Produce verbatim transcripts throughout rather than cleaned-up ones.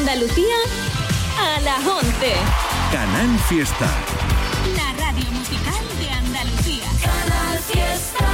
Andalucía a las once. Canal Fiesta. La radio musical de Andalucía. Canal Fiesta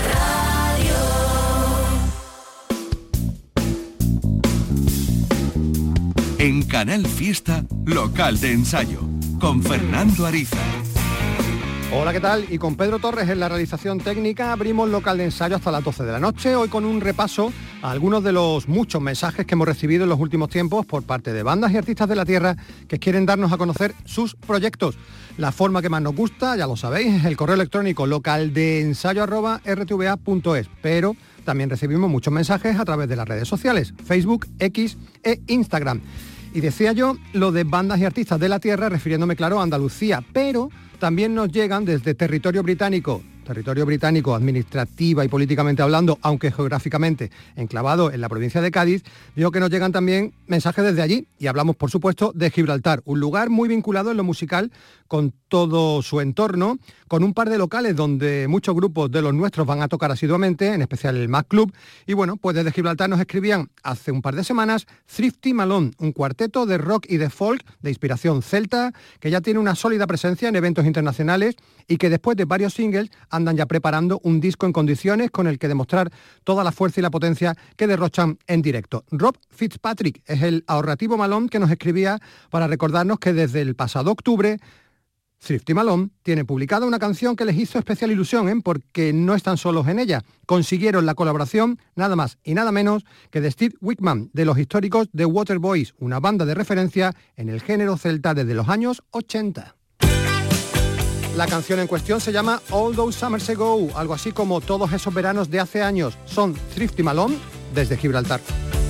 Radio. En Canal Fiesta, local de ensayo, con Fernando Ariza. Hola, ¿qué tal? Y con Pedro Torres en la realización técnica abrimos local de ensayo hasta las doce de la noche, hoy con un repaso a algunos de los muchos mensajes que hemos recibido en los últimos tiempos por parte de bandas y artistas de la tierra que quieren darnos a conocer sus proyectos. La forma que más nos gusta, ya lo sabéis, es el correo electrónico localdeensayo arroba r t v a punto es, pero también recibimos muchos mensajes a través de las redes sociales, Facebook, X e Instagram. Y decía yo lo de bandas y artistas de la tierra, refiriéndome, claro, a Andalucía, pero también nos llegan desde territorio británico, territorio británico administrativa y políticamente hablando, aunque geográficamente enclavado en la provincia de Cádiz, digo que nos llegan también mensajes desde allí, y hablamos, por supuesto, de Gibraltar, un lugar muy vinculado en lo musical con todo su entorno, con un par de locales donde muchos grupos de los nuestros van a tocar asiduamente, en especial el Mac Club, y bueno, pues desde Gibraltar nos escribían hace un par de semanas Thrifty Malone, un cuarteto de rock y de folk de inspiración celta, que ya tiene una sólida presencia en eventos internacionales y que después de varios singles andan ya preparando un disco en condiciones con el que demostrar toda la fuerza y la potencia que derrochan en directo. Rob Fitzpatrick es el ahorrativo Malone que nos escribía para recordarnos que desde el pasado octubre Thrifty Malone tiene publicada una canción que les hizo especial ilusión, ¿eh? Porque no están solos en ella. Consiguieron la colaboración nada más y nada menos que de Steve Wickman, de los históricos The Waterboys, una banda de referencia en el género celta desde los años ochenta. La canción en cuestión se llama All Those Summers Ago, algo así como Todos esos veranos de hace años. Son Thrifty Malone desde Gibraltar.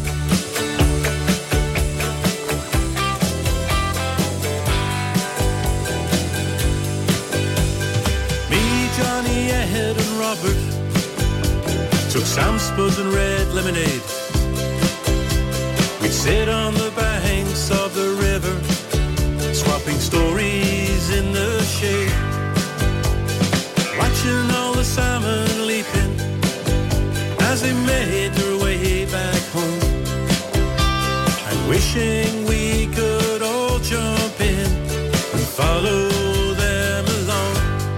Johnny, Ed and Robert took Sam Spuds and red lemonade. We'd sit on the banks of the river, swapping stories in the shade, watching all the salmon leaping as they made their way back home, and wishing we could all jump in and follow them along.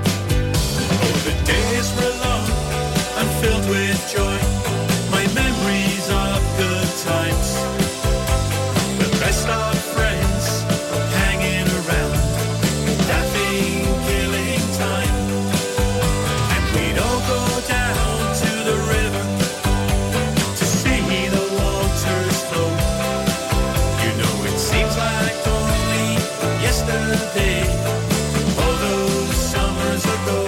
Days were long and filled with joy, my memories of good times, the best of friends hanging around, laughing, killing time. And we'd all go down to the river to see the waters flow. You know it seems like only yesterday, all those summers ago.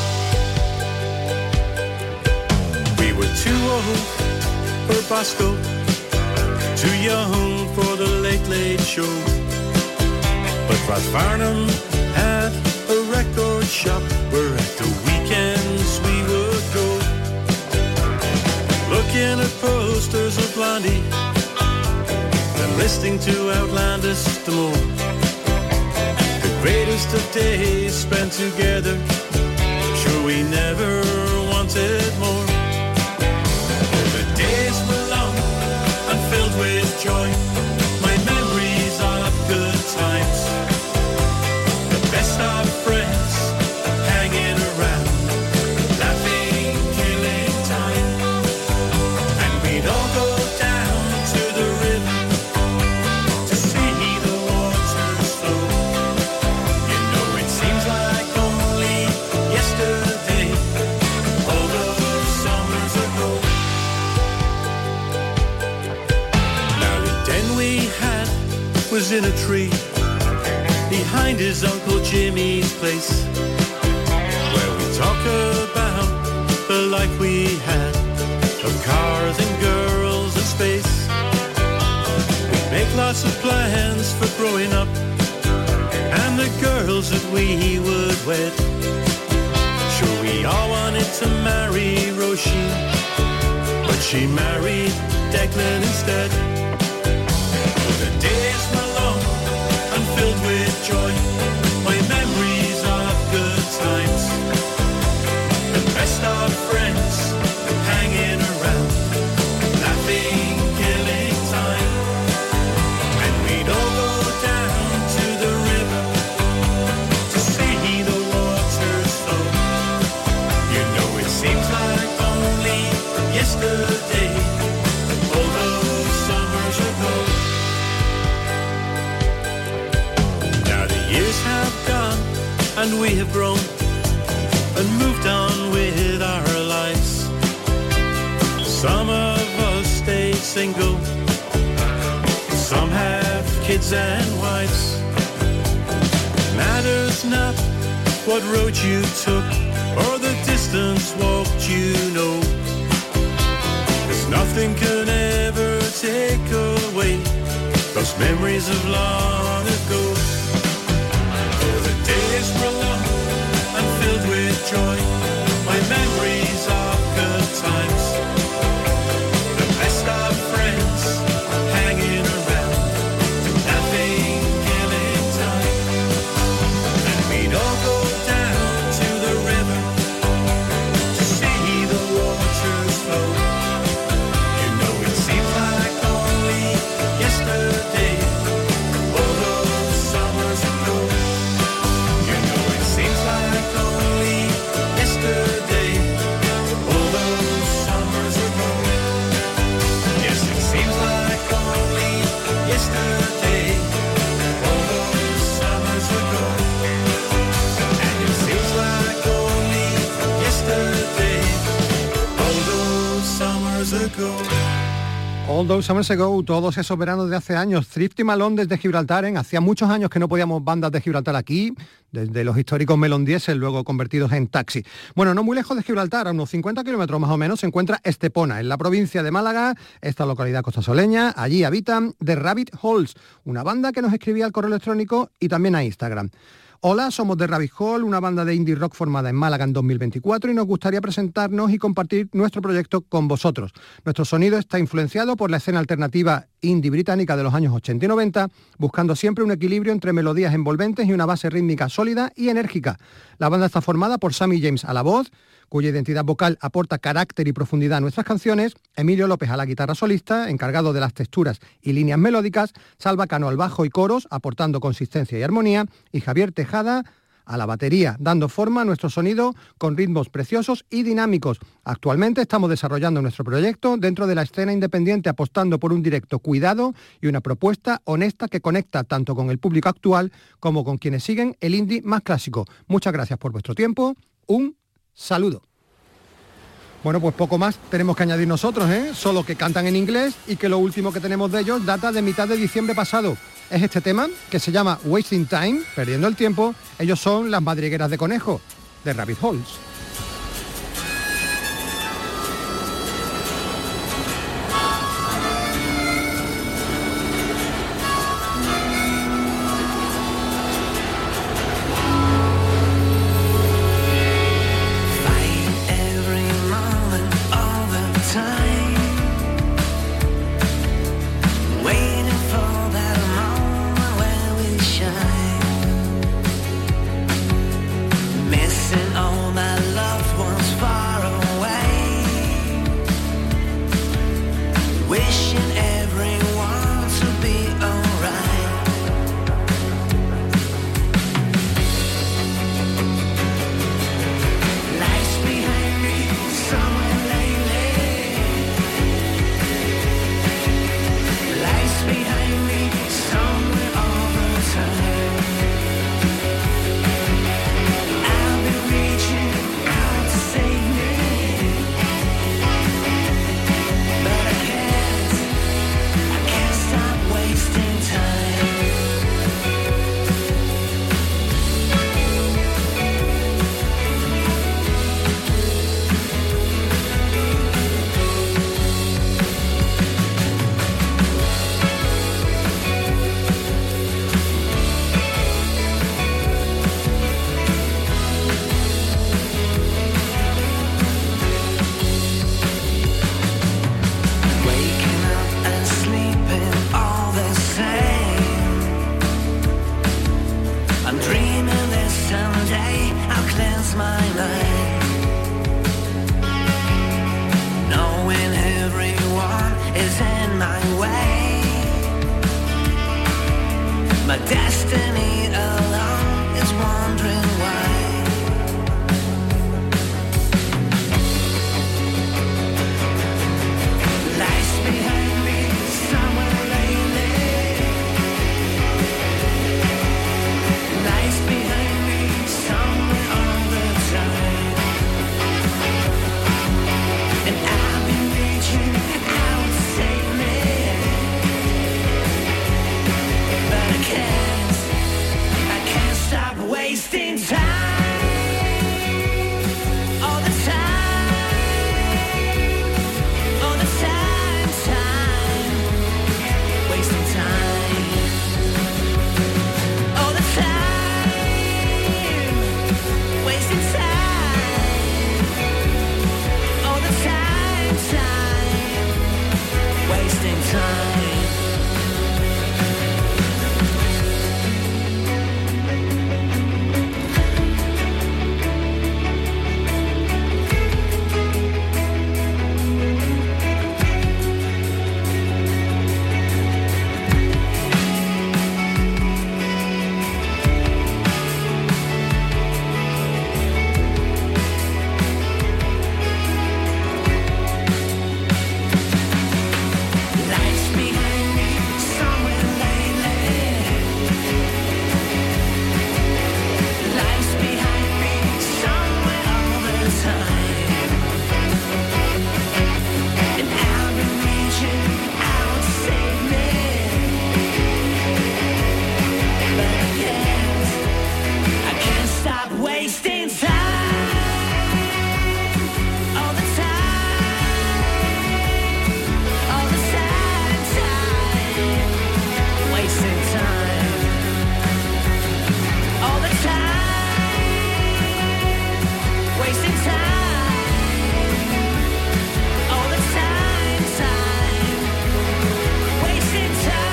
Too old for Bosco, too young for the late late show, but Ralph Farnham had a record shop where at the weekends we would go, looking at posters of Blondie and listening to Outlandis the more. The greatest of days spent together, sure we never wanted more. Days were long and filled with joy, my memories of good times, the best of friends hanging around, laughing, killing time. And we'd all go down to the river to see the waters flow. You know it seems like only yesterday, all those summers ago. Was in a tree behind his Uncle Jimmy's place, where we talk about the life we had of cars and girls and space. We'd make lots of plans for growing up and the girls that we would wed. Sure, we all wanted to marry Roisin, but she married Declan instead. The days were long and filled with joy, my memories of good times, the best of friends hanging around, laughing, killing time. And we and we have grown and moved on with our lives. Some of us stay single, some have kids and wives. Matters not what road you took or the distance walked, you know. 'Cause nothing can ever take away those memories of long ago. Oh, the days were long and filled with joy, my memories of good times. The best of friends hanging around, nothing killing time. And we'd all go down to the river to see the waters flow. You know it seems like only yesterday, all those summers ago. You know it seems like only yesterday, all those summers ago. Yes, it seems like only yesterday, all those summers ago. And it seems like only yesterday, all those summers ago. All Those Summers Ago, todos esos veranos de hace años. Thrifty Malone desde Gibraltar, ¿eh? Hacía muchos años que no podíamos bandas de Gibraltar aquí, desde los históricos Melon Diesel, luego convertidos en taxi. Bueno, no muy lejos de Gibraltar, a unos cincuenta kilómetros más o menos, se encuentra Estepona, en la provincia de Málaga, esta localidad costasoleña. Allí habitan The Rabbit Holes, una banda que nos escribía al correo electrónico y también a Instagram. Hola, somos The Rabbit Hole, una banda de indie rock formada en Málaga en dos mil veinticuatro y nos gustaría presentarnos y compartir nuestro proyecto con vosotros. Nuestro sonido está influenciado por la escena alternativa indie británica de los años ochenta y noventa, buscando siempre un equilibrio entre melodías envolventes y una base rítmica sólida y enérgica. La banda está formada por Sammy James a la voz, cuya identidad vocal aporta carácter y profundidad a nuestras canciones, Emilio López a la guitarra solista, encargado de las texturas y líneas melódicas, Salva Cano al bajo y coros, aportando consistencia y armonía, y Javier Tejada a la batería, dando forma a nuestro sonido con ritmos preciosos y dinámicos. Actualmente estamos desarrollando nuestro proyecto dentro de la escena independiente, apostando por un directo cuidado y una propuesta honesta que conecta tanto con el público actual como con quienes siguen el indie más clásico. Muchas gracias por vuestro tiempo. Un saludo. Bueno, pues poco más tenemos que añadir nosotros, ¿eh? Solo que cantan en inglés y que lo último que tenemos de ellos data de mitad de diciembre pasado. Es este tema que se llama Wasting Time, perdiendo el tiempo. Ellos son las madrigueras de conejo, de Rabbit Holes. Behind me, wasting time, all the time, wasting time, all the time, time, wasting time.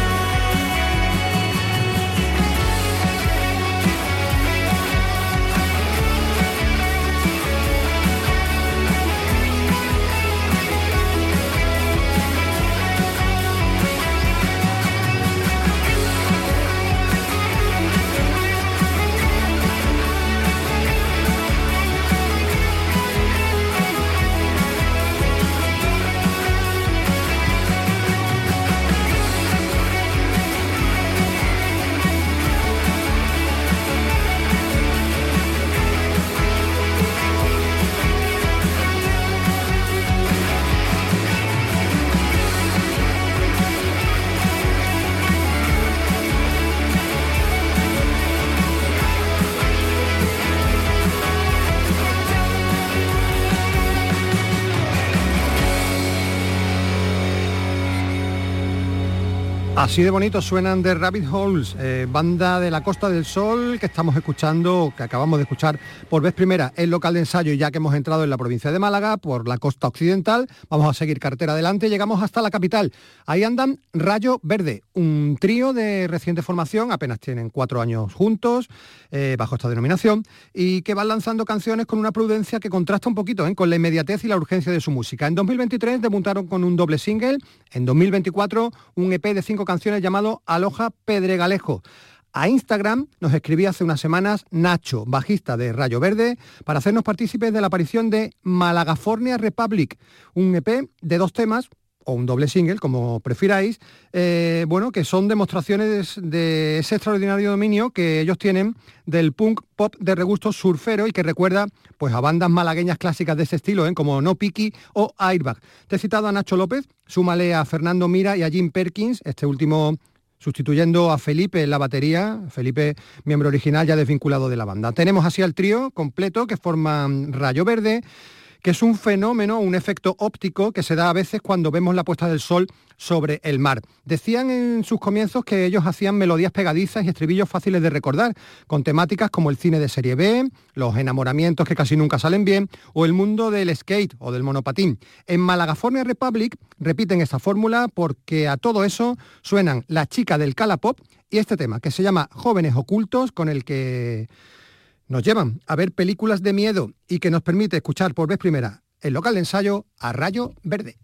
Así de bonito suenan The Rabbit Holes, eh, banda de la Costa del Sol que estamos escuchando, que acabamos de escuchar por vez primera en local de ensayo, ya que hemos entrado en la provincia de Málaga por la costa occidental. Vamos a seguir carretera adelante, llegamos hasta la capital. Ahí andan Rayo Verde, un trío de reciente formación, apenas tienen cuatro años juntos, eh, bajo esta denominación, y que van lanzando canciones con una prudencia que contrasta un poquito eh, con la inmediatez y la urgencia de su música. En dos mil veintitrés debutaron con un doble single, en dos mil veinticuatro un E P de cinco canciones llamado Aloja Pedregalejo. A Instagram nos escribía hace unas semanas Nacho, bajista de Rayo Verde, para hacernos partícipes de la aparición de Malagafornia Republic, un E P de dos temas, o un doble single, como prefiráis, eh, bueno, que son demostraciones de ese extraordinario dominio que ellos tienen del punk pop de regusto surfero y que recuerda pues a bandas malagueñas clásicas de ese estilo, ¿eh? como No Piqui o Airbag. Te he citado a Nacho López, súmale a Fernando Mira y a Jim Perkins, este último sustituyendo a Felipe en la batería, Felipe, miembro original ya desvinculado de la banda. Tenemos así al trío completo que forman Rayo Verde, que es un fenómeno, un efecto óptico que se da a veces cuando vemos la puesta del sol sobre el mar. Decían en sus comienzos que ellos hacían melodías pegadizas y estribillos fáciles de recordar, con temáticas como el cine de serie B, los enamoramientos que casi nunca salen bien, o el mundo del skate o del monopatín. En Malagafornia Republic repiten esta fórmula porque a todo eso suenan La Chica del Calapop y este tema que se llama Jóvenes Ocultos, con el que nos llevan a ver películas de miedo y que nos permite escuchar por vez primera el local de ensayo a Rayo Verde.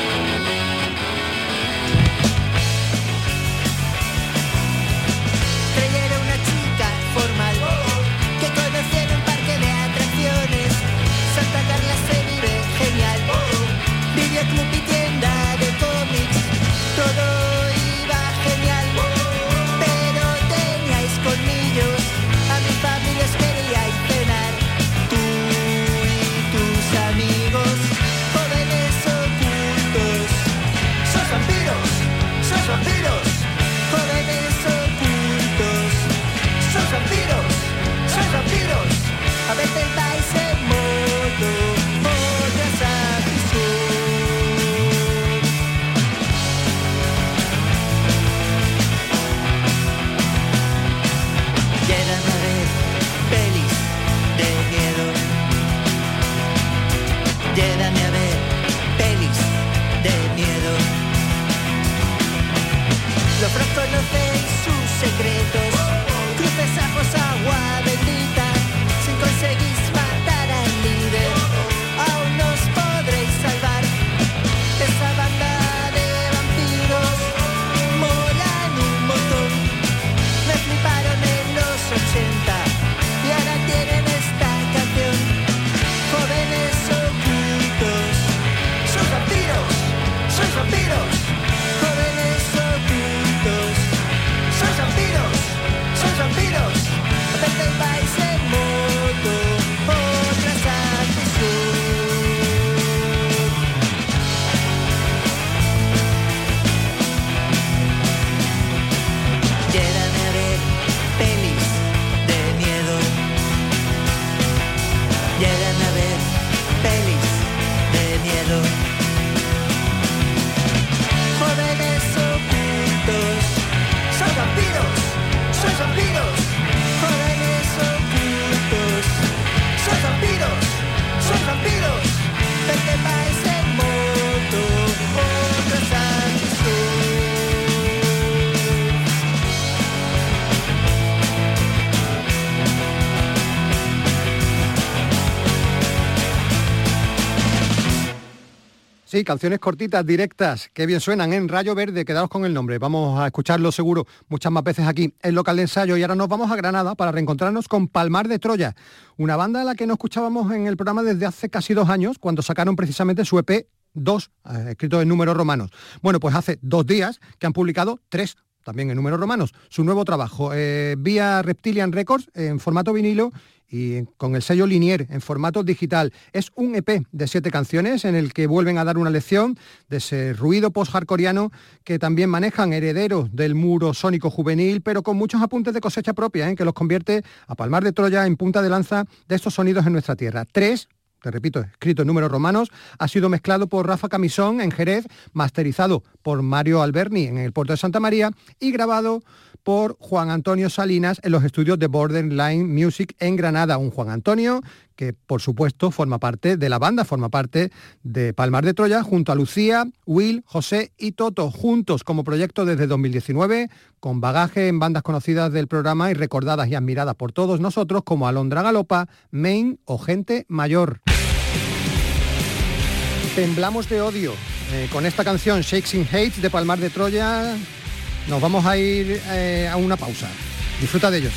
Creyeron una chica formal que conocí en un parque de atracciones. Santa Carla se vive genial. Videoclub y tienda de cómics. Todo iba genial, pero teníais colmillos. A mi familia os queríais cenar. Tú y tus amigos, jóvenes ocultos. ¡Sos vampiros! ¡Sos vampiros! Jóvenes ocultos. ¡Sos vampiros! ¡Sos vampiros! A veces vais en moto, otras a pisón. Llegan a ver pelis de miedo. Llévame a ver pelis de miedo. Logran conocer sus secretos. Cruces, ajos, agua bendita. Si conseguís matar al líder, aún nos podréis salvar. Esa banda de vampiros molan un montón. Me fliparon en los ochenta y ahora tienen esta canción. Jóvenes ocultos. ¡Sos vampiros! ¡Sos vampiros! Jóvenes ocultos. ¡Sos vampiros! ¡Sos vampiros! A veces vais en moto, otras al pisón. Llévame a ver pelis de miedo. Llévame a ver pelis de miedo. Jóvenes ocultos. Sí, canciones cortitas, directas, que bien suenan en Rayo Verde, quedaos con el nombre, vamos a escucharlo seguro muchas más veces aquí en Local de Ensayo. Y ahora nos vamos a Granada para reencontrarnos con Palmar de Troya, una banda a la que no escuchábamos en el programa desde hace casi dos años, cuando sacaron precisamente su E P dos, eh, escrito en números romanos. Bueno, pues hace dos días que han publicado tres, también en números romanos, su nuevo trabajo, eh, vía Reptilian Records, en formato vinilo, y con el sello Linier en formato digital. Es un E P de siete canciones en el que vuelven a dar una lección de ese ruido post-hardcoreano que también manejan, herederos del muro sónico juvenil, pero con muchos apuntes de cosecha propia, ¿eh? que los convierte a Palmar de Troya en punta de lanza de estos sonidos en nuestra tierra. Tres, te repito, escrito en números romanos, ha sido mezclado por Rafa Camisón en Jerez, masterizado por Mario Alberni en el puerto de Santa María y grabado por Juan Antonio Salinas en los estudios de Borderline Music en Granada. Un Juan Antonio que, por supuesto, forma parte de la banda, forma parte de Palmar de Troya, junto a Lucía, Will, José y Toto, juntos como proyecto desde dos mil diecinueve, con bagaje en bandas conocidas del programa y recordadas y admiradas por todos nosotros como Alondra Galopa, Main o Gente Mayor. Temblamos de odio eh, con esta canción Shakes and Hates de Palmar de Troya. Nos vamos a ir eh, a una pausa. Disfruta de ellos.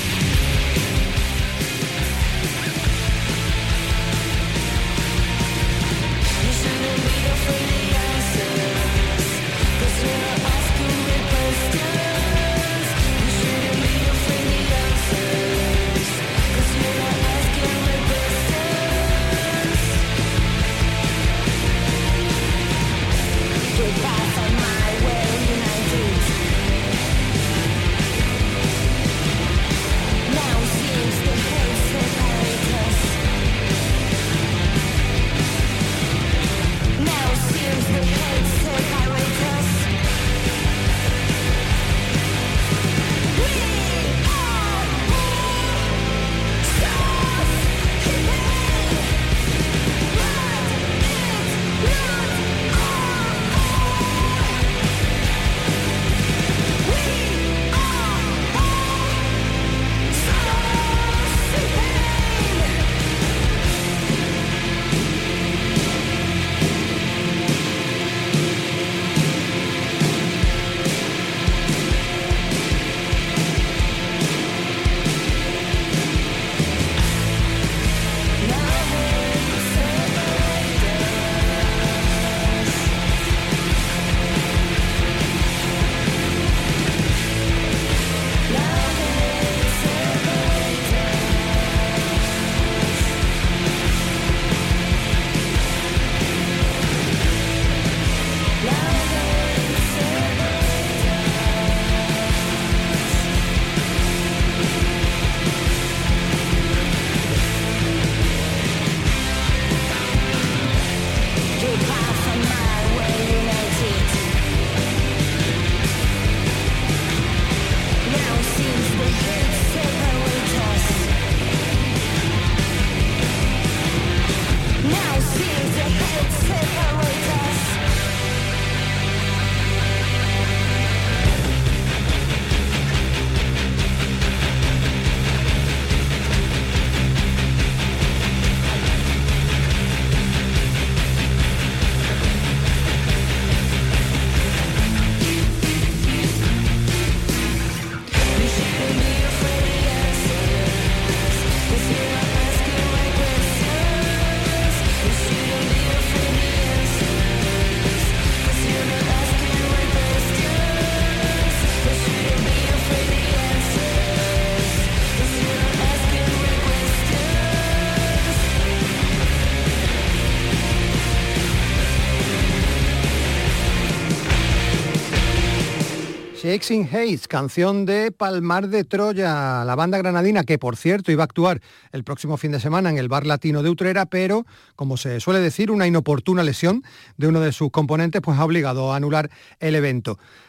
Shakes and Hates, canción de Palmar de Troya, la banda granadina que, por cierto, iba a actuar el próximo fin de semana en el Bar Latino de Utrera, pero, como se suele decir, una inoportuna lesión de uno de sus componentes pues ha obligado a anular el evento.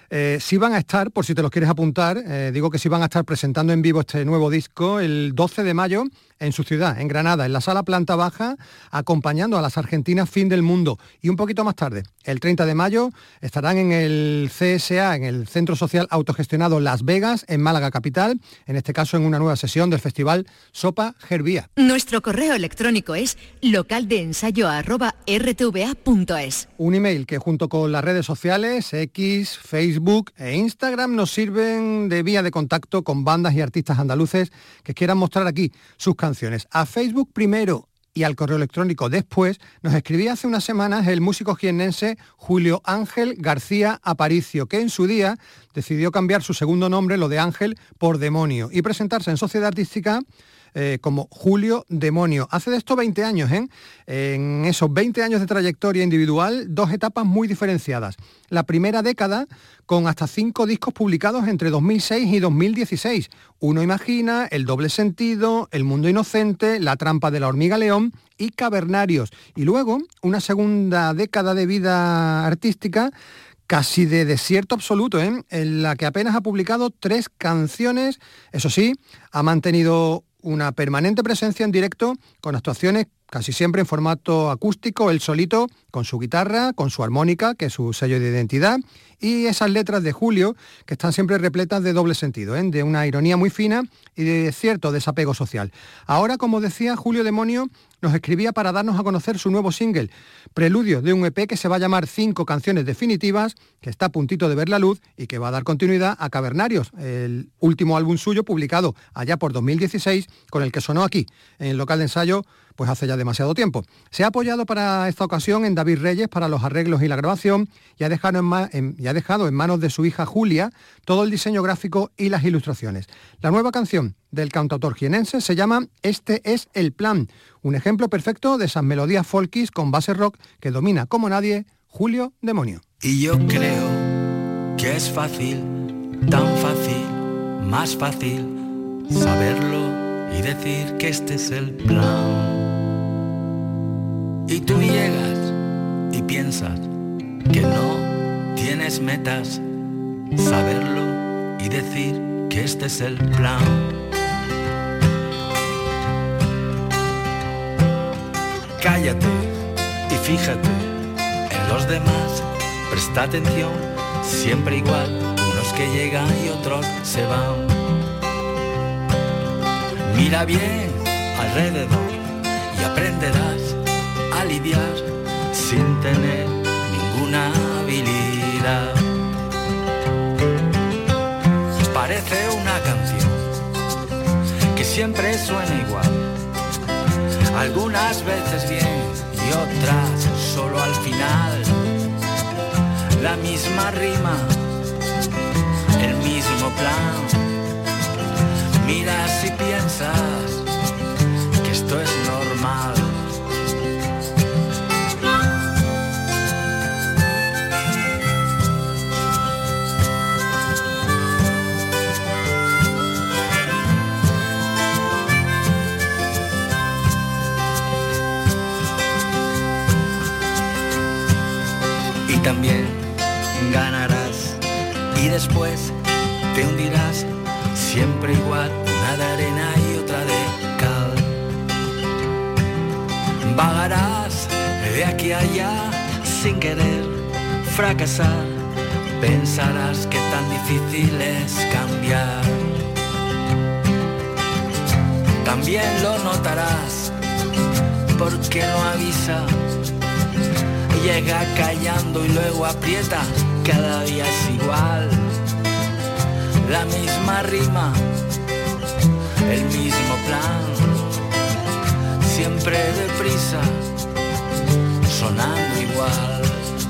Eh, sí van a estar, por si te los quieres apuntar, eh, digo que sí van a estar presentando en vivo este nuevo disco el doce de mayo en su ciudad, en Granada, en la sala planta baja, acompañando a las argentinas Fin del Mundo. Y un poquito más tarde, el treinta de mayo, estarán en el C S A, en el Centro Social Autogestionado Las Vegas, en Málaga capital, en este caso en una nueva sesión del festival Sopa Gerbía. Nuestro correo electrónico es localdeensayo arroba r t v a punto es. Un email que junto con las redes sociales, X, Facebook e Instagram nos sirven de vía de contacto con bandas y artistas andaluces que quieran mostrar aquí sus canciones. A Facebook primero y al correo electrónico después nos escribía hace unas semanas el músico jiennense Julio Ángel García Aparicio, que en su día decidió cambiar su segundo nombre, lo de Ángel, por Demonio y presentarse en sociedad artística Eh, como Julio Demonio. Hace de esto veinte años, ¿eh? En esos veinte años de trayectoria individual, dos etapas muy diferenciadas. La primera década, con hasta cinco discos publicados entre dos mil seis y dos mil dieciséis. Uno imagina, El doble sentido, El mundo inocente, La trampa de la hormiga león y Cavernarios. Y luego, una segunda década de vida artística casi de desierto absoluto, ¿eh? En la que apenas ha publicado tres canciones. Eso sí, ha mantenido una permanente presencia en directo con actuaciones casi siempre en formato acústico, él solito, con su guitarra, con su armónica, que es su sello de identidad, y esas letras de Julio, que están siempre repletas de doble sentido, ¿eh? De una ironía muy fina y de cierto desapego social. Ahora, como decía, Julio Demonio nos escribía para darnos a conocer su nuevo single, preludio de un E P que se va a llamar Cinco Canciones Definitivas, que está a puntito de ver la luz y que va a dar continuidad a Cavernarios, el último álbum suyo publicado allá por dos mil dieciséis, con el que sonó aquí, en el local de ensayo, pues hace ya demasiado tiempo. Se ha apoyado para esta ocasión en David Reyes para los arreglos y la grabación y ha dejado en, ma- en, y ha dejado en manos de su hija Julia todo el diseño gráfico y las ilustraciones. La nueva canción del cantautor jienense se llama Este es el plan, un ejemplo perfecto de esas melodías folkis con base rock que domina como nadie Julio Demonio. Y yo creo que es fácil, tan fácil, más fácil saberlo y decir que este es el plan. Y tú llegas y piensas que no tienes metas, saberlo y decir que este es el plan. Cállate y fíjate en los demás, presta atención, siempre igual, unos que llegan y otros se van. Mira bien alrededor y aprenderás a lidiar sin tener ninguna habilidad. Parece una canción que siempre suena igual, algunas veces bien y otras solo al final. La misma rima, el mismo plan. Miras y piensas que esto es normal. Y también ganarás y después te hundirás, siempre igual, una de arena y otra de cal. Vagarás de aquí a allá sin querer fracasar, pensarás que tan difícil es cambiar. También lo notarás porque no avisa, llega callando y luego aprieta, cada día es igual. La misma rima, el mismo plan, siempre deprisa, sonando igual.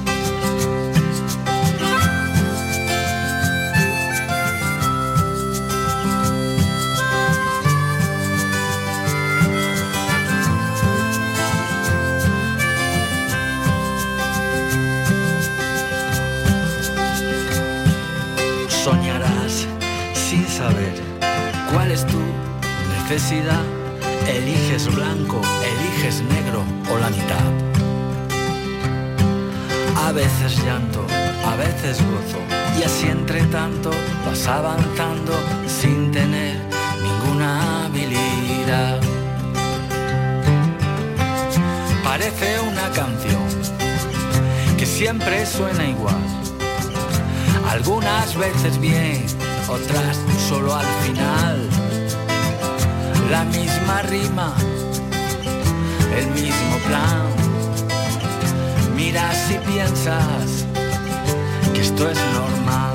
Soñarás sin saber cuál es tu necesidad. Eliges blanco, eliges negro o la mitad. A veces llanto, a veces gozo, Y así entre tanto vas avanzando sin tener ninguna habilidad. Parece una canción que siempre suena igual. Algunas veces bien, otras solo al final. La misma rima, el mismo plan. Miras y piensas que esto es normal.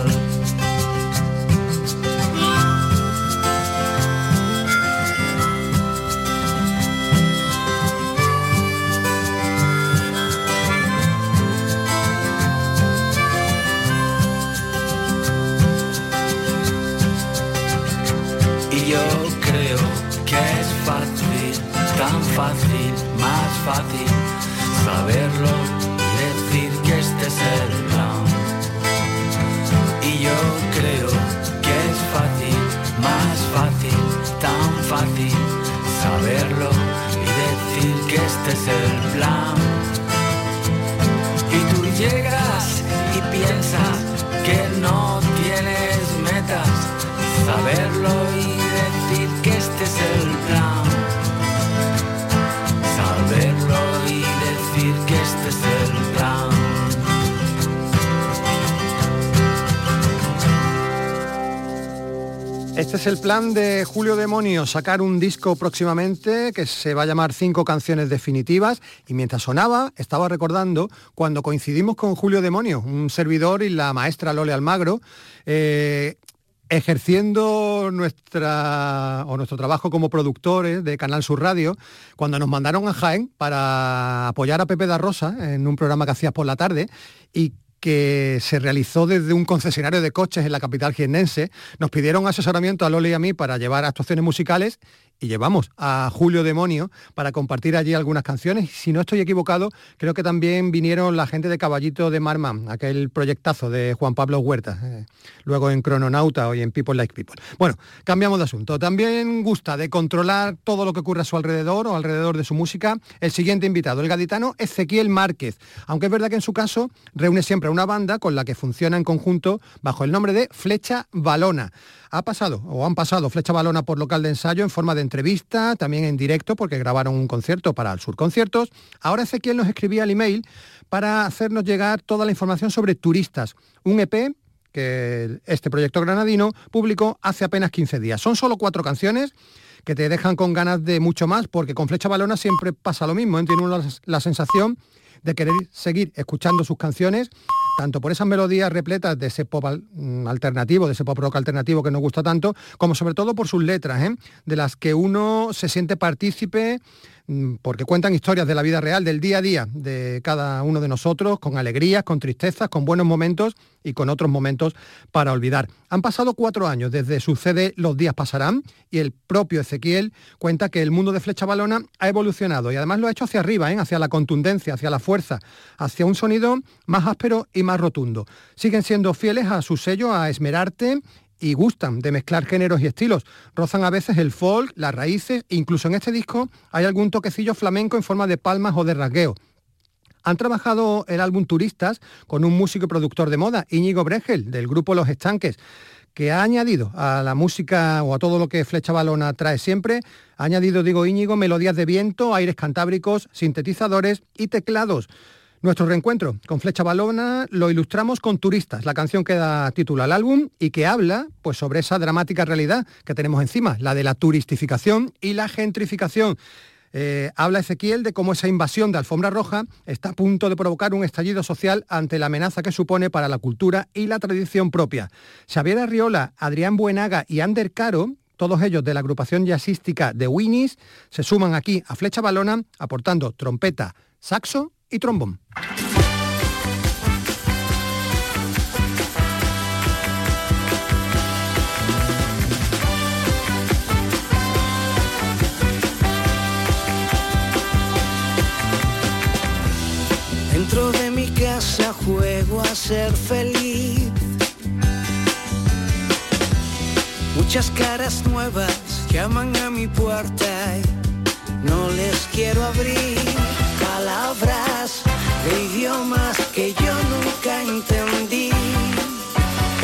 Y yo creo que es fácil, tan fácil, más fácil saberlo y decir que este es el plan. Y yo creo que es fácil, más fácil, tan fácil saberlo y decir que este es el plan. Y tú llegas y piensas que no tienes metas, saberlo y decir que este es el plan. Saberlo y decir que este es el plan. Este es el plan de Julio Demonio, sacar un disco próximamente que se va a llamar Cinco Canciones Definitivas, y mientras sonaba estaba recordando cuando coincidimos con Julio Demonio, un servidor y la maestra Lole Almagro, eh, ejerciendo nuestra o nuestro trabajo como productores de Canal Sur Radio, cuando nos mandaron a Jaén para apoyar a Pepe da Rosa en un programa que hacías por la tarde y que se realizó desde un concesionario de coches en la capital jiennense. Nos pidieron asesoramiento a Lole y a mí para llevar actuaciones musicales y llevamos a Julio Demonio para compartir allí algunas canciones. Si no estoy equivocado, creo que también vinieron la gente de Caballito de Marman, aquel proyectazo de Juan Pablo Huerta, eh, luego en Crononauta y en People Like People. Bueno, cambiamos de asunto. También gusta de controlar todo lo que ocurre a su alrededor o alrededor de su música el siguiente invitado, el gaditano Ezequiel Márquez, aunque es verdad que en su caso reúne siempre a una banda con la que funciona en conjunto bajo el nombre de Flecha Valona. Ha pasado, o han pasado Flecha Valona por local de ensayo en forma de entrevista, también en directo, porque grabaron un concierto para el Sur Conciertos. Ahora Ezequiel nos escribía al email para hacernos llegar toda la información sobre Turistas, un E P que este proyecto granadino publicó hace apenas quince días. Son solo cuatro canciones que te dejan con ganas de mucho más, porque con Flecha Valona siempre pasa lo mismo, ¿eh? Tiene uno la sensación de querer seguir escuchando sus canciones, tanto por esas melodías repletas de ese pop alternativo, de ese pop rock alternativo que nos gusta tanto, como sobre todo por sus letras, ¿eh? de las que uno se siente partícipe, porque cuentan historias de la vida real, del día a día de cada uno de nosotros, con alegrías, con tristezas, con buenos momentos y con otros momentos para olvidar. Han pasado cuatro años desde su C D Los días pasarán, y el propio Ezequiel cuenta que el mundo de Flecha Valona ha evolucionado y además lo ha hecho hacia arriba, ¿eh? hacia la contundencia, hacia la fuerza, hacia un sonido más áspero y más rotundo. Siguen siendo fieles a su sello, a Esmerarte, y gustan de mezclar géneros y estilos. Rozan a veces el folk, las raíces, incluso en este disco hay algún toquecillo flamenco en forma de palmas o de rasgueo. Han trabajado el álbum Turistas con un músico y productor de moda, Íñigo Bregel, del grupo Los Estanques, que ha añadido a la música o a todo lo que Flecha Valona trae siempre, ha añadido, digo Íñigo, melodías de viento, aires cantábricos, sintetizadores y teclados. Nuestro reencuentro con Flecha Valona lo ilustramos con Turistas, la canción que da título al álbum y que habla pues, sobre esa dramática realidad que tenemos encima, la de la turistificación y la gentrificación. Eh, habla Ezequiel de cómo esa invasión de alfombra roja está a punto de provocar un estallido social ante la amenaza que supone para la cultura y la tradición propia. Xavier Arriola, Adrián Buenaga y Ander Caro, todos ellos de la agrupación jazzística The Winnies, se suman aquí a Flecha Valona aportando trompeta, saxo y trombón. Dentro de mi casa juego a ser feliz. Muchas caras nuevas llaman a mi puerta y no les quiero abrir. Palabras de idiomas que yo nunca entendí.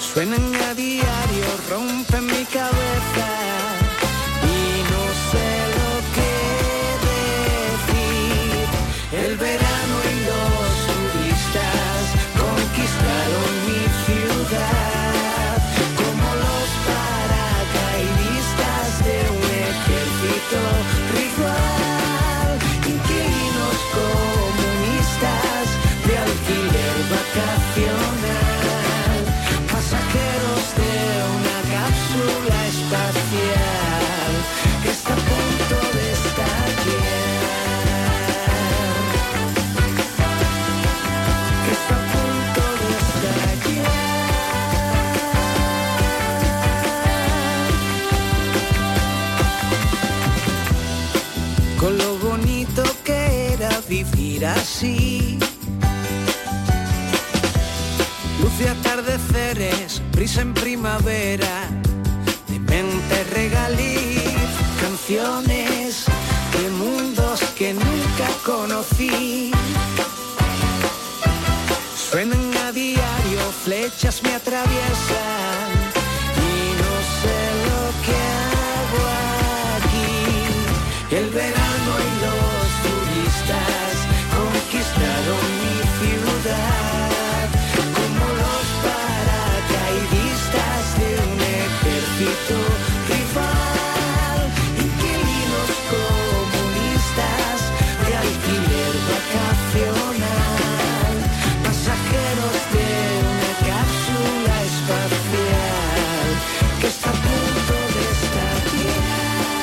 suenan a diario, rompen mi cabeza y no sé lo que decir. El verano y los turistas conquistaron mi ciudad, como los paracaidistas de un ejército rival, inquilinos comunistas de alquiler vacacional, pasajeros de una cápsula espacial que está a punto de estallar, que está a punto de estallar. Con lo bonito que era vivir así, luz de atardeceres, brisa en primavera, demente regaliz, canciones de mundos que nunca conocí. Suenan a diario, flechas me atraviesan y no sé lo que hago aquí. El verano y los turistas conquistaron mi ciudad, como los paracaidistas de un ejército rival, inquilinos comunistas de alquiler vacacional, pasajeros de una cápsula espacial que está a punto de estallar,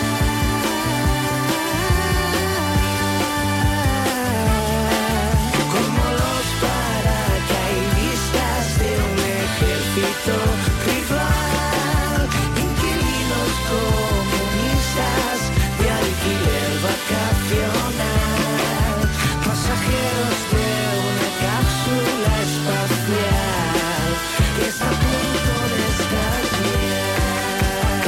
como los paracaidistas de un ejército rival, inquilinos comunistas de alquiler vacacional, pasajeros de una cápsula espacial que está a punto de estallar,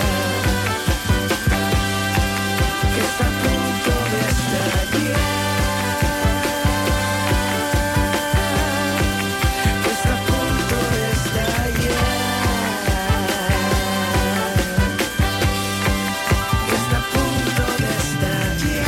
que está a punto de estallar, que está a punto de estallar, que está a punto de estallar.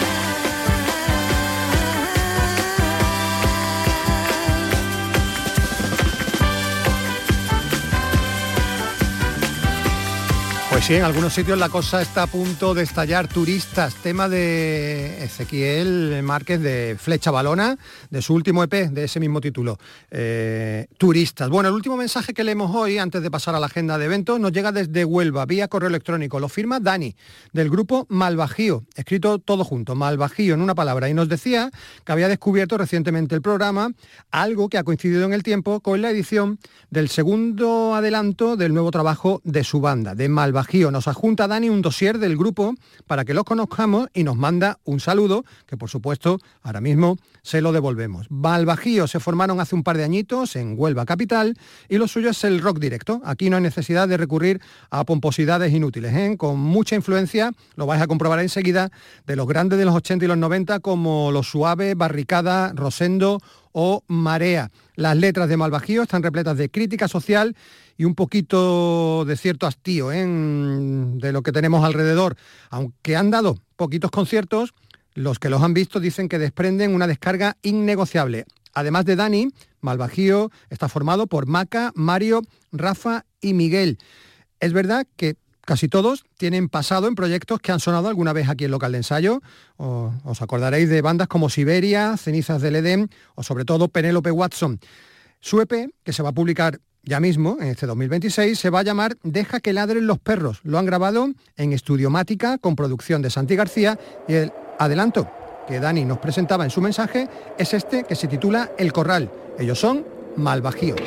Pues sí, en algunos sitios la cosa está a punto de estallar. Turistas, tema de Ezequiel Márquez de Flecha Valona, de su último E P, de ese mismo título. Eh, turistas. Bueno, el último mensaje que leemos hoy, antes de pasar a la agenda de eventos, nos llega desde Huelva, vía correo electrónico. Lo firma Dani, del grupo Malvajío, escrito todo junto, Malvajío en una palabra. Y nos decía que había descubierto recientemente el programa, algo que ha coincidido en el tiempo con la edición del segundo adelanto del nuevo trabajo de su banda, de Malvajío. Nos adjunta Dani un dossier del grupo para que los conozcamos y nos manda un saludo que, por supuesto, ahora mismo se lo devolvemos. Malvajío se formaron hace un par de añitos en Huelva capital y lo suyo es el rock directo. Aquí no hay necesidad de recurrir a pomposidades inútiles, ¿eh? Con mucha influencia, lo vais a comprobar enseguida, de los grandes de los ochenta y los noventa como Los Suaves, Barricada, Rosendo o Marea. Las letras de Malvajío están repletas de crítica social y un poquito de cierto hastío, ¿eh?, de lo que tenemos alrededor. Aunque han dado poquitos conciertos, los que los han visto dicen que desprenden una descarga innegociable. Además de Dani, Malvajío está formado por Maca, Mario, Rafa y Miguel. Es verdad que casi todos tienen pasado en proyectos que han sonado alguna vez aquí en Local de Ensayo. O, os acordaréis de bandas como Siberia, Cenizas del Edén o sobre todo Penélope Watson. Su E P, que se va a publicar ya mismo, en este dos mil veintiséis, se va a llamar Deja que ladren los perros. Lo han grabado en Estudiomática con producción de Santi García y el adelanto que Dani nos presentaba en su mensaje es este que se titula El Corral. Ellos son Malvajío.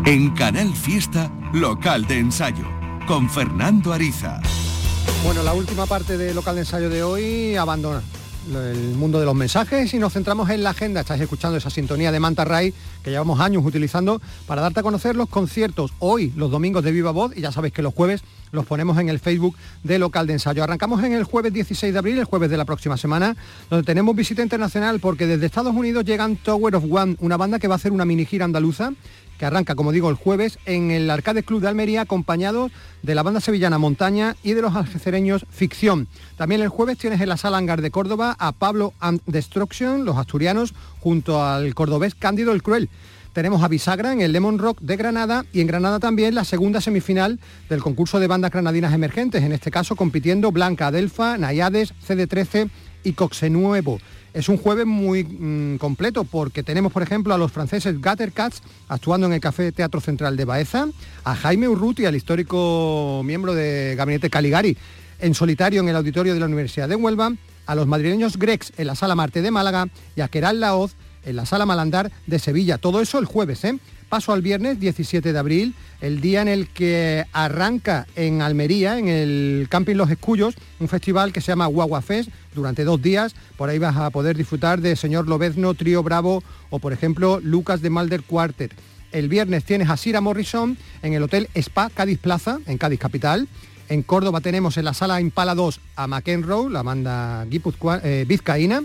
En Canal Fiesta, local de ensayo, con Fernando Ariza. Bueno, la última parte del local de ensayo de hoy abandona el mundo de los mensajes y nos centramos en la agenda. Estáis escuchando esa sintonía de Manta Ray que llevamos años utilizando para darte a conocer los conciertos hoy, los domingos de Viva Voz, y ya sabéis que los jueves los ponemos en el Facebook de local de ensayo. Arrancamos en el jueves dieciséis de abril, el jueves de la próxima semana, donde tenemos visita internacional porque desde Estados Unidos llegan Tower of One, una banda que va a hacer una mini gira andaluza que arranca, como digo, el jueves en el Arcade Club de Almería, acompañado de la banda sevillana Montaña y de los algecireños Ficción. También el jueves tienes en la Sala Hangar de Córdoba a Pablo and Destruction, los asturianos, junto al cordobés Cándido el Cruel. Tenemos a Bisagra en el Lemon Rock de Granada y en Granada también la segunda semifinal del concurso de bandas granadinas emergentes, en este caso compitiendo Blanca Adelfa, Nayades, C D trece y Coxenuevo. Es un jueves muy mmm, completo porque tenemos, por ejemplo, a los franceses Gutter Cats actuando en el Café Teatro Central de Baeza, a Jaime Urruti, al histórico miembro de Gabinete Caligari, en solitario en el auditorio de la Universidad de Huelva, a los madrileños Grex en la Sala Marte de Málaga y a Keral Laoz en la Sala Malandar de Sevilla. Todo eso el jueves, ¿eh? Paso al viernes diecisiete de abril, el día en el que arranca en Almería, en el Camping Los Escullos, un festival que se llama Guagua Fest, durante dos días. Por ahí vas a poder disfrutar de Señor Lobezno, Trío Bravo o, por ejemplo, Lucas de Malder Quartet. El viernes tienes a Sira Morrison en el Hotel Spa Cádiz Plaza, en Cádiz Capital. En Córdoba tenemos en la Sala Impala dos a McEnroe, la banda guipuzcoa, eh, vizcaína.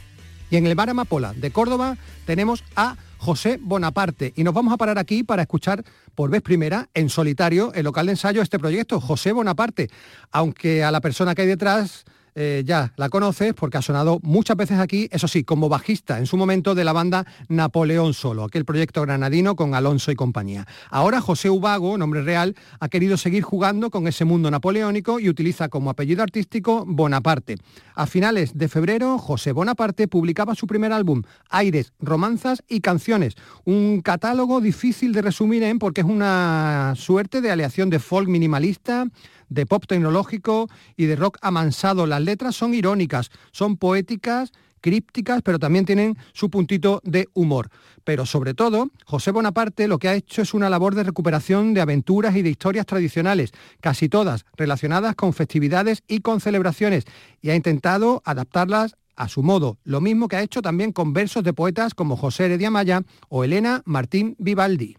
Y en el Bar Amapola de Córdoba tenemos a José Bonaparte. Y nos vamos a parar aquí para escuchar por vez primera, en solitario, el local de ensayo, este proyecto, José Bonaparte. Aunque a la persona que hay detrás eh, ya la conoces porque ha sonado muchas veces aquí, eso sí, como bajista en su momento de la banda Napoleón Solo, aquel proyecto granadino con Alonso y compañía. Ahora José Ubago, nombre real, ha querido seguir jugando con ese mundo napoleónico y utiliza como apellido artístico Bonaparte. A finales de febrero, José Bonaparte publicaba su primer álbum, Aires, Romanzas y Canciones, un catálogo difícil de resumir en porque es una suerte de aleación de folk minimalista, de pop tecnológico y de rock amansado. Las letras son irónicas, son poéticas, crípticas, pero también tienen su puntito de humor. Pero sobre todo, José Bonaparte lo que ha hecho es una labor de recuperación de aventuras y de historias tradicionales, casi todas relacionadas con festividades y con celebraciones, y ha intentado adaptarlas a su modo, lo mismo que ha hecho también con versos de poetas como José Heredia Maya o Elena Martín Vivaldi.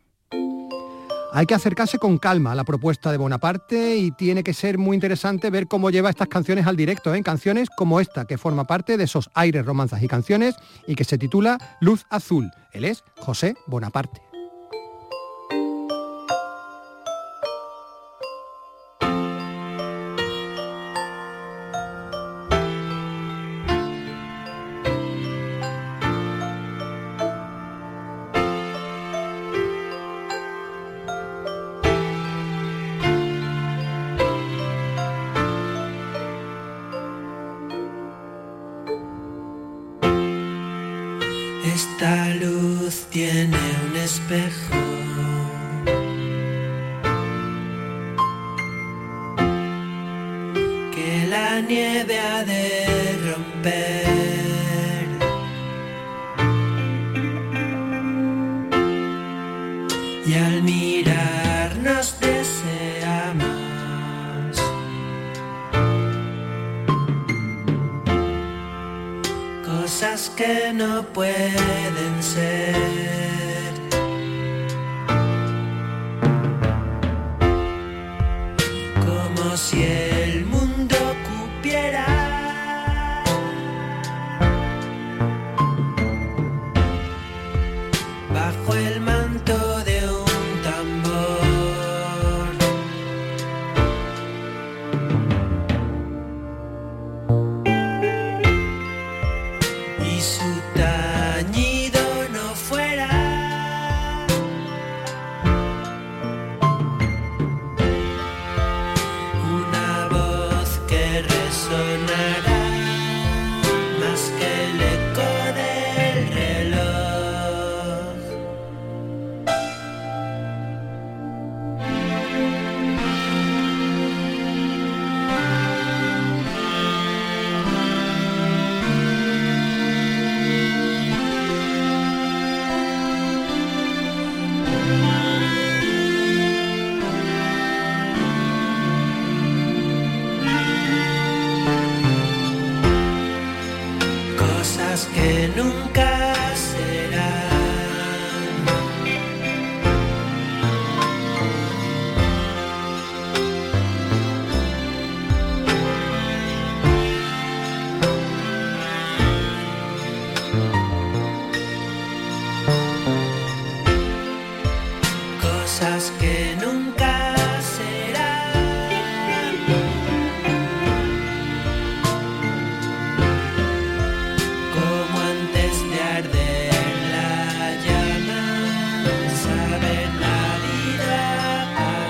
Hay que acercarse con calma a la propuesta de Bonaparte y tiene que ser muy interesante ver cómo lleva estas canciones al directo, ¿eh? Canciones como esta, que forma parte de esos Aires, Romanzas y Canciones y que se titula Luz Azul. Él es José Bonaparte. Esta luz tiene un espejo que la nieve ha de romper. Y al mirarnos deseamos cosas que no pueden ser. Como si el mundo cupiera bajo el manto de un tambor. Y su tañido no fuera una nunca será. Cosas que nunca serán, como antes de arder la llama, saber la vida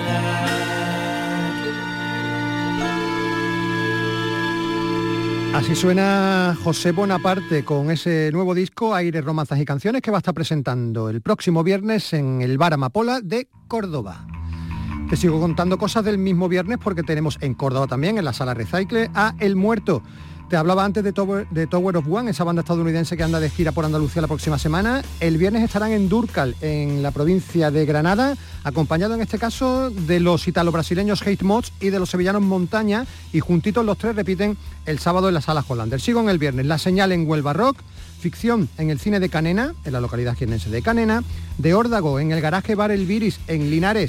apagar. Así suena José Bonaparte con ese nuevo disco Aires, Romanzas y Canciones que va a estar presentando el próximo viernes en el Bar Amapola de Córdoba. Te sigo contando cosas del mismo viernes porque tenemos en Córdoba también, en la Sala Recycle, a El Muerto. Te hablaba antes de Tower, de Tower of One, esa banda estadounidense que anda de gira por Andalucía la próxima semana. El viernes estarán en Dúrcal, en la provincia de Granada, acompañado en este caso de los italo-brasileños Hate Mods y de los sevillanos Montaña, y juntitos los tres repiten el sábado en la Sala Hollander. Sigo en el viernes, La Señal en Huelva Rock, Ficción en el Cine de Canena, en la localidad jiennense de Canena, de Órdago en el Garaje Bar El Viris en Linares.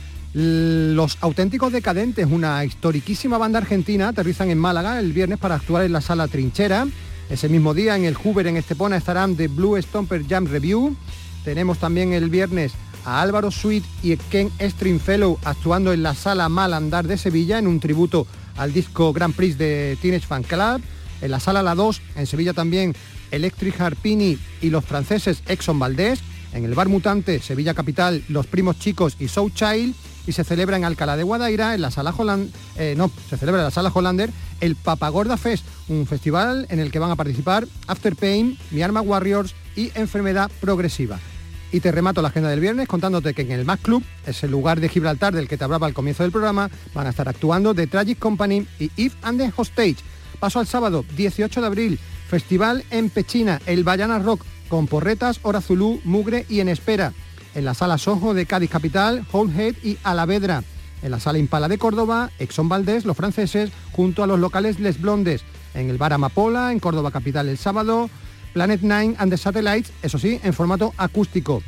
Los Auténticos Decadentes, una historiquísima banda argentina, aterrizan en Málaga el viernes para actuar en la Sala Trinchera. Ese mismo día en el Hoover en Estepona estarán The Blue Stomper Jam Review. Tenemos también el viernes a Álvaro Sweet y Ken Stringfellow actuando en la Sala Mal Andar de Sevilla en un tributo al disco Grand Prix de Teenage Fan Club. En la Sala La dos en Sevilla también Electric Harpini y los franceses Exxon Valdés. En el Bar Mutante, Sevilla Capital, Los Primos Chicos y Soul Child. Y se celebra en Alcalá de Guadaira, en la Sala Holland, eh, no, se celebra en la Sala Hollander, el Papagorda Fest, un festival en el que van a participar After Pain, Mi Arma Warriors y Enfermedad Progresiva. Y te remato la agenda del viernes contándote que en el Mac Club, ese lugar de Gibraltar del que te hablaba al comienzo del programa, van a estar actuando The Tragic Company y Eve and the Hostage. Paso al sábado, dieciocho de abril, festival en Pechina, el Bayana Rock, con Porretas, Hora Zulú, Mugre y En Espera. En la Sala Soho de Cádiz Capital, Holdhead y Alavedra. En la Sala Impala de Córdoba, Exxon Valdés, los franceses, junto a los locales Les Blondes. En el Bar Amapola, en Córdoba Capital el sábado, Planet Nine and the Satellites, eso sí, en formato acústico.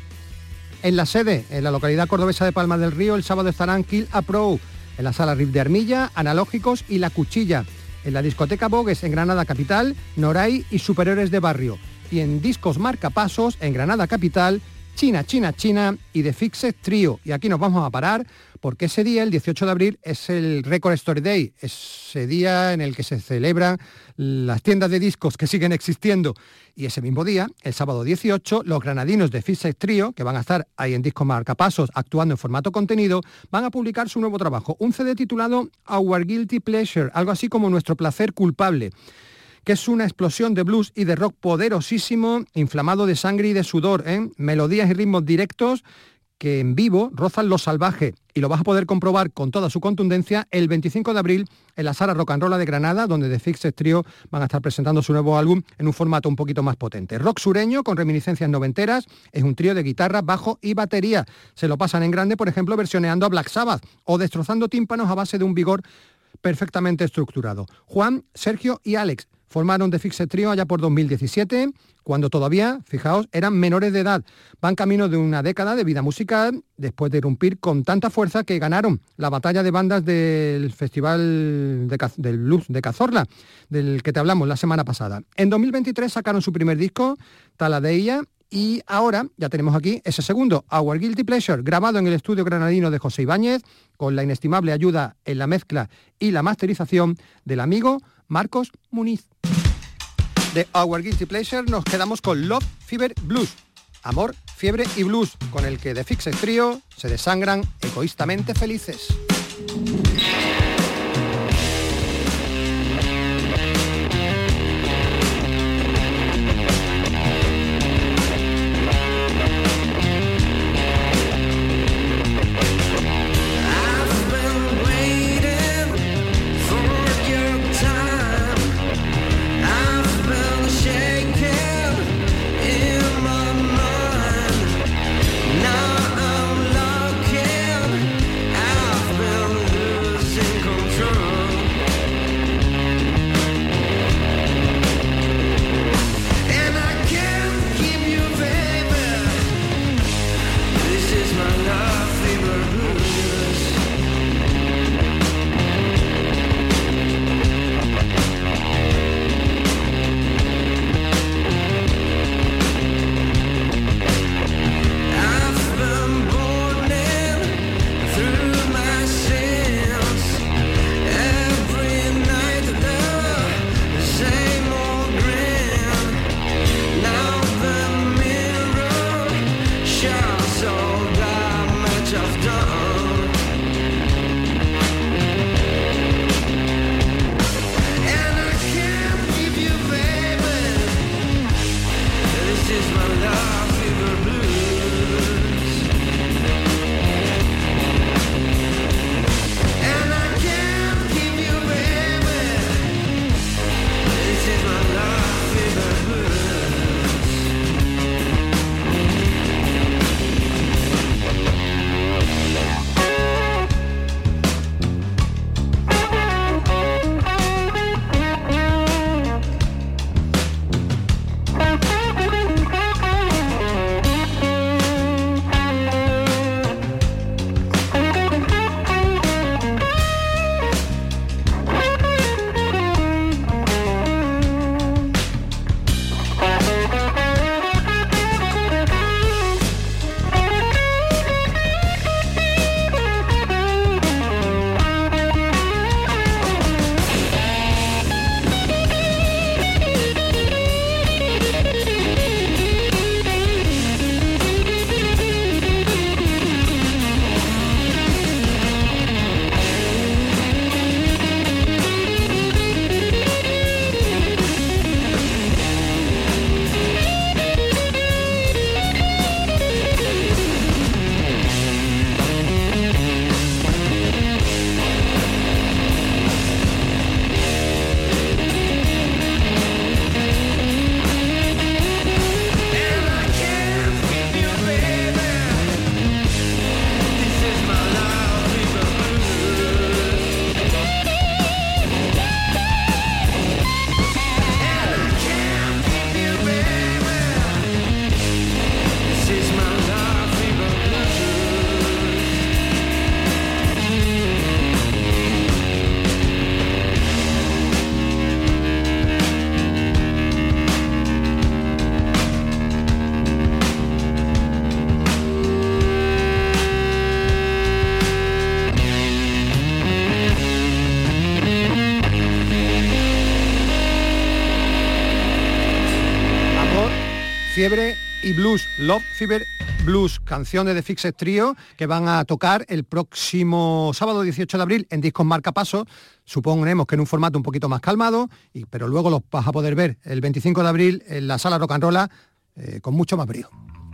En la sede, en la localidad cordobesa de Palma del Río, el sábado estarán Kill a Pro. En la Sala Riff de Armilla, Analógicos y La Cuchilla. En la discoteca Bogues, en Granada Capital, Noray y Superiores de Barrio. Y en Discos Marcapasos, en Granada Capital, China, China, China y The Fixed Trio. Y aquí nos vamos a parar porque ese día, el dieciocho de abril, es el Record Store Day, ese día en el que se celebran las tiendas de discos que siguen existiendo. Y ese mismo día, el sábado dieciocho, los granadinos de Fixed Trio, que van a estar ahí en Discos Marcapasos actuando en formato contenido, van a publicar su nuevo trabajo, un C D titulado Our Guilty Pleasure, algo así como Nuestro Placer Culpable, que es una explosión de blues y de rock poderosísimo, inflamado de sangre y de sudor, ¿eh? Melodías y ritmos directos que en vivo rozan lo salvaje, y lo vas a poder comprobar con toda su contundencia el veinticinco de abril en la Sala Rock and Roll de Granada, donde The Fixed Trio van a estar presentando su nuevo álbum en un formato un poquito más potente. Rock sureño con reminiscencias noventeras, es un trío de guitarra, bajo y batería. Se lo pasan en grande, por ejemplo, versioneando a Black Sabbath o destrozando tímpanos a base de un vigor perfectamente estructurado. Juan, Sergio y Alex formaron The Fixed Trio allá por dos mil diecisiete, cuando todavía, fijaos, eran menores de edad. Van camino de una década de vida musical, después de irrumpir con tanta fuerza que ganaron la batalla de bandas del Festival de Caz- del Blues de Cazorla, del que te hablamos la semana pasada. En dos mil veintitrés sacaron su primer disco, Taladeia, y ahora ya tenemos aquí ese segundo, Our Guilty Pleasure, grabado en el estudio granadino de José Ibáñez, con la inestimable ayuda en la mezcla y la masterización del amigo Marcos Muniz. De Our Guilty Pleasure nos quedamos con Love, Fever, Blues. Amor, fiebre y blues, con el que The Fixed Trio se desangran egoístamente felices. I've Fiebre y Blues, Love, Fever, Blues, canciones de Fixed Trio que van a tocar el próximo sábado dieciocho de abril en Discos Marcapasos. Suponemos que en un formato un poquito más calmado, y, pero luego los vas a poder ver el veinticinco de abril en la Sala Rock and Roll eh, con mucho más brío.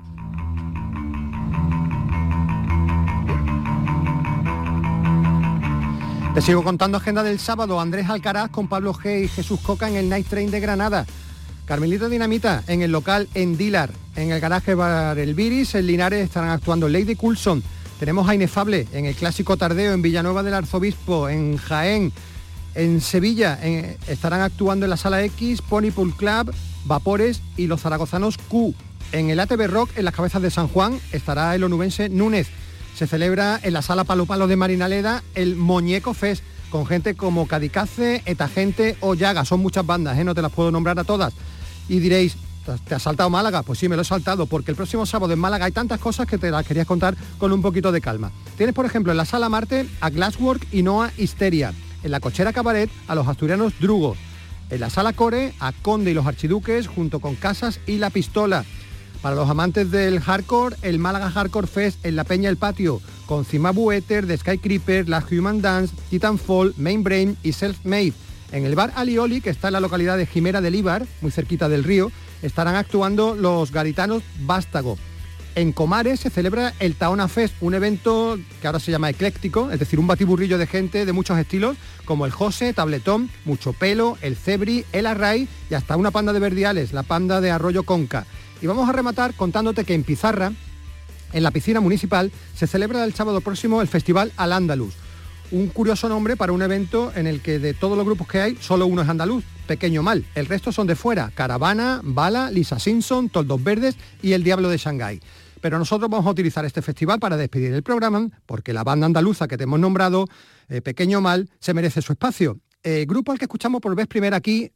Te sigo contando agenda del sábado. Andrés Alcaraz con Pablo G y Jesús Coca en el Night Train de Granada. Carmelita Dinamita en el local en Dilar. En el garaje Bar El Viris, en Linares, estarán actuando Lady Coulson. Tenemos a Inefable en el Clásico Tardeo en Villanueva del Arzobispo. En Jaén, en Sevilla, en, estarán actuando en la Sala X, Pony Pool Club, Vapores y los zaragozanos Q. En el A T V Rock, en las Cabezas de San Juan, estará el onubense Núñez. Se celebra en la Sala Palo Palo de Marinaleda el Moñeco Fest, con gente como Cadicace, Etagente o Llaga. Son muchas bandas, ¿eh? No te las puedo nombrar a todas. Y diréis, ¿te has saltado Málaga? Pues sí, me lo he saltado, porque el próximo sábado en Málaga hay tantas cosas que te las quería contar con un poquito de calma. Tienes, por ejemplo, en la Sala Marte a Glasswork y Noa Histeria. En la Cochera Cabaret a los asturianos Drugo. En la Sala Core a Conde y los Archiduques, junto con Casas y La Pistola. Para los amantes del hardcore, el Málaga Hardcore Fest en la Peña El Patio, con Cimabu Ether, The Sky Creeper, La Human Dance, Titanfall, Main Brain y Self Made. En el bar Alioli, que está en la localidad de Jimera del Íbar, muy cerquita del río, estarán actuando los gaditanos Vástago. En Comares se celebra el Taona Fest, un evento que ahora se llama ecléctico, es decir, un batiburrillo de gente de muchos estilos, como el José, Tabletón, Mucho Pelo, el Cebri, el Array y hasta una panda de verdiales, la panda de Arroyo Conca. Y vamos a rematar contándote que en Pizarra, en la piscina municipal, se celebra el sábado próximo el Festival Al Andaluz. Un curioso nombre para un evento en el que de todos los grupos que hay, solo uno es andaluz, Pequeño Mal. El resto son de fuera, Caravana, Bala, Lisa Simpson, Toldos Verdes y El Diablo de Shanghái. Pero nosotros vamos a utilizar este festival para despedir el programa, porque la banda andaluza que te hemos nombrado, eh, Pequeño Mal, se merece su espacio. Eh, grupo al que escuchamos por vez primera aquí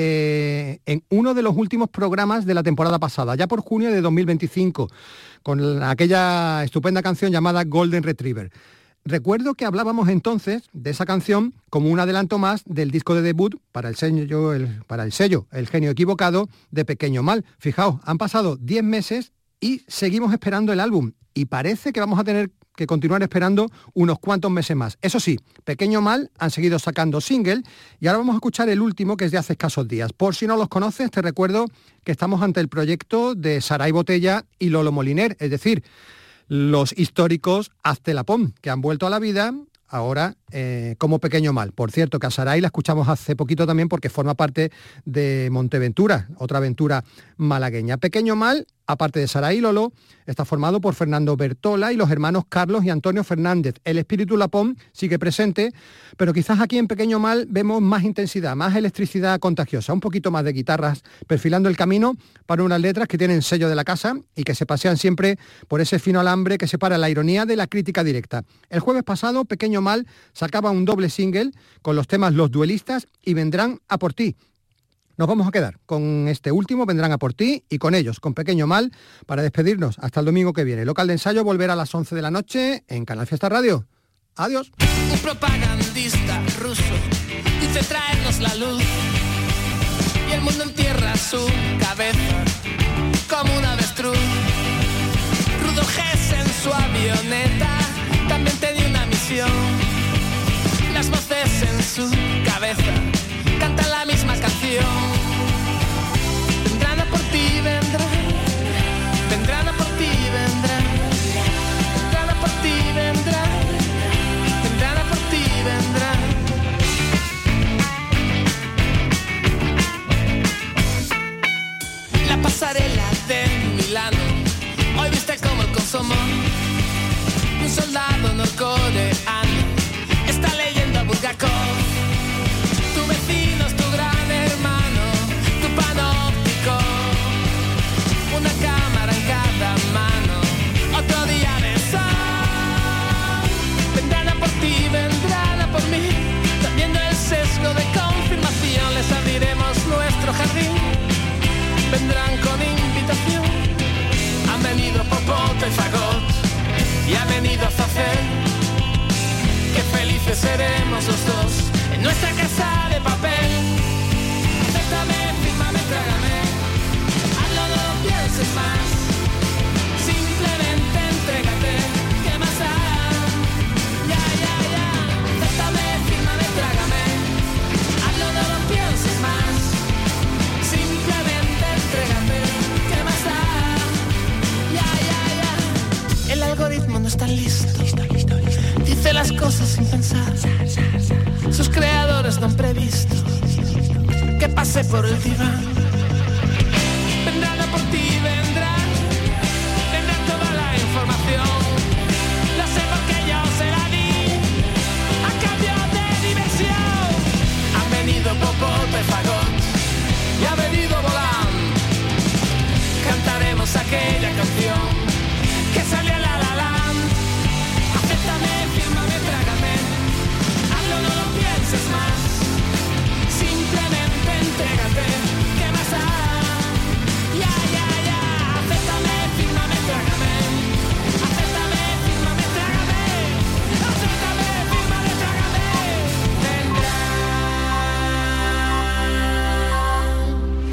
eh, en uno de los últimos programas de la temporada pasada, ya por junio de dos mil veinticinco, con aquella estupenda canción llamada Golden Retriever. Recuerdo que hablábamos entonces de esa canción como un adelanto más del disco de debut para el sello, el, para el sello El Genio Equivocado de Pequeño Mal. Fijaos, han pasado diez meses y seguimos esperando el álbum. Y parece que vamos a tener que continuar esperando unos cuantos meses más. Eso sí, Pequeño Mal han seguido sacando single y ahora vamos a escuchar el último, que es de hace escasos días. Por si no los conoces, te recuerdo que estamos ante el proyecto de Saray Botella y Lolo Moliner, es decir, los históricos Hazte la Pom, que han vuelto a la vida ahora eh, como Pequeño Mal. Por cierto, que a Saray la escuchamos hace poquito también porque forma parte de Monteventura, otra aventura malagueña. Pequeño Mal, aparte de Saray y Lolo, está formado por Fernando Bertola y los hermanos Carlos y Antonio Fernández. El espíritu Lapón sigue presente, pero quizás aquí en Pequeño Mal vemos más intensidad, más electricidad contagiosa, un poquito más de guitarras perfilando el camino para unas letras que tienen sello de la casa y que se pasean siempre por ese fino alambre que separa la ironía de la crítica directa. El jueves pasado, Pequeño Mal sacaba un doble single con los temas Los Duelistas y Vendrán a por ti. Nos vamos a quedar con este último, Vendrán a por ti, y con ellos, con Pequeño Mal, para despedirnos hasta el domingo que viene. Local de ensayo volverá a las once de la noche en Canal Fiesta Radio. Adiós. Un propagandista ruso dice traernos la luz y el mundo entierra su cabeza como un avestruz. Rudo Gess en su avioneta también tenía una misión. Las voces en su cabeza cantan la misma canción. Vendrán a por ti, vendrán. Vendrán a por ti, vendrán. Vendrán a por ti, vendrán. Vendrán a por ti, vendrán. La pasarela de Milano hoy viste como el consumo. Un soldado norcoreano está leyendo a Bulgakov. Tu vecino es tu gran hermano, tu panóptico. Una cámara en cada mano, otro día de sol. Vendrán a por ti, vendrán a por mí. También el sesgo de confirmación, les abriremos nuestro jardín. Vendrán con invitación. Han venido Popoto y Fagot y ha venido a hacer. Qué felices seremos los dos en nuestra casa de papel. Acéptame, fírmame, trágame. Hazlo, no lo pienses más. Simplemente entrégate. ¿Qué más da? Ya, ya, ya. Acéptame, fírmame, trágame. Hazlo, no lo pienses más. Simplemente entrégate. ¿Qué más da? Ya, ya, ya. El algoritmo no está listo. Dice las cosas sin pensar. Sus creadores no han previsto que pase por el diván.